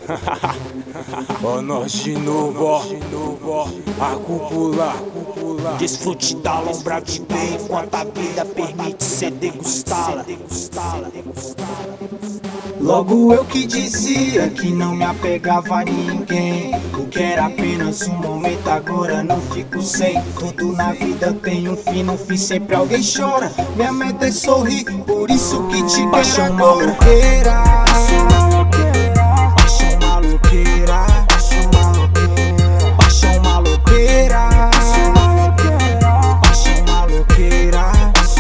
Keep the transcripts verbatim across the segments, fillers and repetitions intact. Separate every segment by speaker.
Speaker 1: Ó nós de novo, ó, a cúpula.
Speaker 2: Desfrute da lombra de bem enquanto a vida permite ser degustada.
Speaker 3: Logo eu que dizia que não me apegava a ninguém, o que era apenas um momento, agora não fico sem. Tudo na vida tem um fim, no fim sempre alguém chora. Minha meta é sorrir, por isso que te paixão agora. Maloqueira, paixão maloqueira, paixão maloqueira, paixão maloqueira.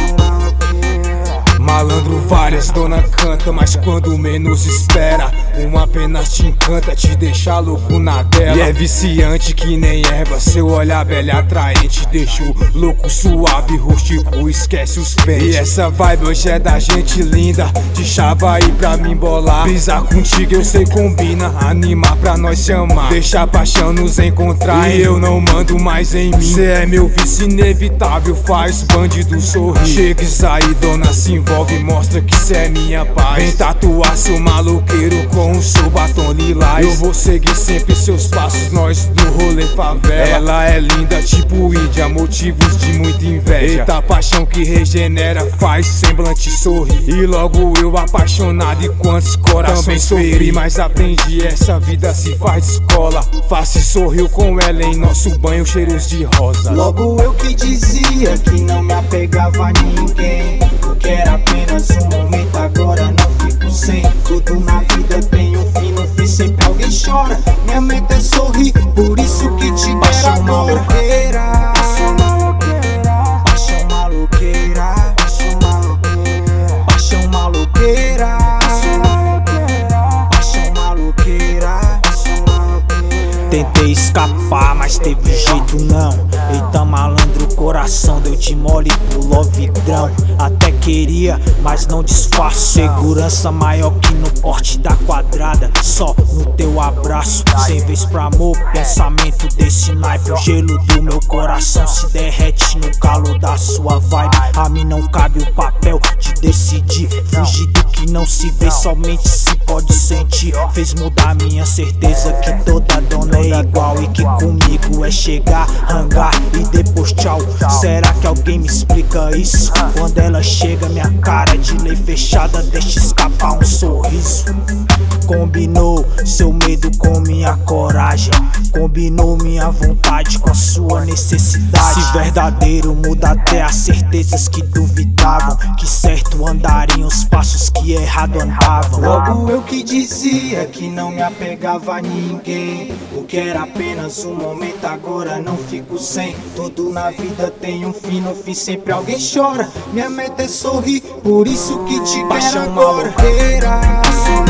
Speaker 1: Malandro, várias dona canta, mas quando menos espera, uma apenas te encanta, te deixa louco na dela. E é viciante que nem erva, seu olhar belo e atraente, deixa o louco suave, rústico, esquece os pentes. E essa vibe hoje é da gente linda, de chava aí pra mim bolar. Brisar contigo eu sei combina, animar pra nós se amar, deixa a paixão nos encontrar. E eu não mando mais em mim, cê é meu vício inevitável, faz bandido sorrir. Chega e sai, dona, se envolve, mostra que cê é minha paz. Vem tatuar seu maloqueiro com o seu batom lilás. Eu vou seguir sempre seus passos, nós do rolê favela. Ela é linda tipo Índia, motivos de muita inveja. Eita paixão que regenera, faz semblante sorrir. E logo eu apaixonado e quantos corações sofri, mas aprendi, essa vida se faz de escola. Face sorriu com ela em nosso banho, cheiros de rosa.
Speaker 3: Logo eu que dizia que não me apegava a ninguém, o que era apenas um momento, agora não fico sem. Tudo na vida tem um fim, no fim sempre alguém chora. Minha meta é sorrir, por isso que te paixão maloqueira, paixão maloqueira, paixão maloqueira, paixão maloqueira, paixão maloqueira.
Speaker 2: Tentei escapar, mas teve jeito não. Eita malandro, coração deu de mole, pulou vidrão. Até queria, mas não disfarço. Segurança maior que no porte da quadrada, só no teu abraço. Sem vez pra amor, pensamento desse naipe. O gelo do meu coração se derrete no calor da sua vibe. A mim não cabe o papel de decidir, fugir do que não se vê, somente se pode sentir. Fez mudar minha certeza que toda dona é igual, e que comigo é chegar, rangar e depois tchau. Será que alguém me explica isso? Quando ela chega, minha cara de lei fechada deixa escapar um sorriso. Combinou seu medo com minha coragem, combinou minha vontade com a sua necessidade. Se verdadeiro muda até as certezas que duvidavam, que certo andariam os passos que errado andavam.
Speaker 3: Logo eu que dizia que não me apegava a ninguém, o que era apenas um momento, agora não fico sem. Tudo na vida tem um fim, no fim sempre alguém chora. Minha meta é sorrir, por isso que te paixão agora.